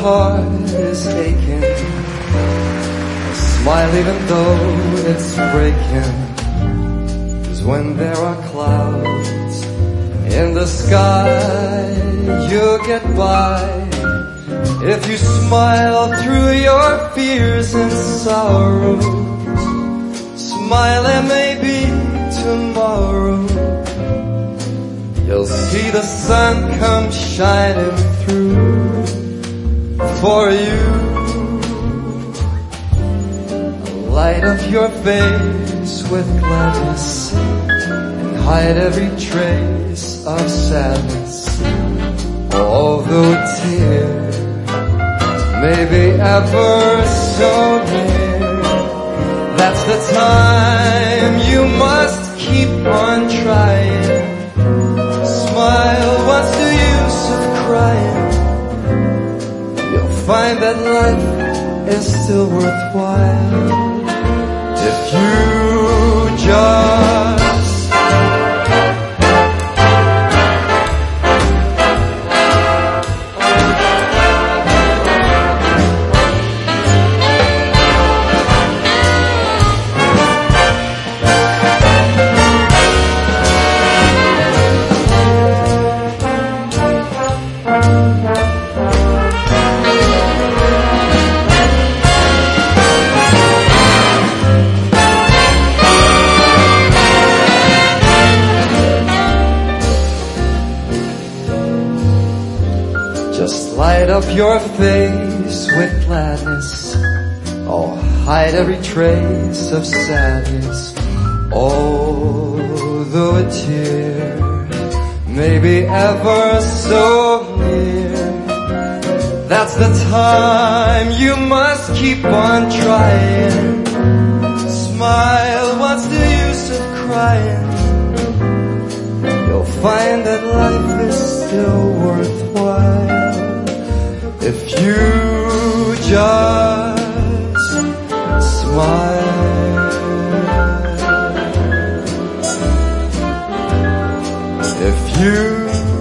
heart is aching, smile even though it's breaking. 'Cause when there are clouds in the sky, you'll get by. If you smile through your fears and sorrows, smile and maybe tomorrow you'll see the sun come shining through for you. Light up your face with gladness and hide every trace of sadness. Although a tear may be ever so near, that's the time you must keep on trying. Smile, what's the use of crying? You'll find that life is still worthwhile if you just light up your face with gladness. Oh, hide every trace of sadness. Although a tear may be ever so near, that's the time you must keep on trying. Smile, what's the use of crying? You'll find that life is still worthwhile if you just smile. If you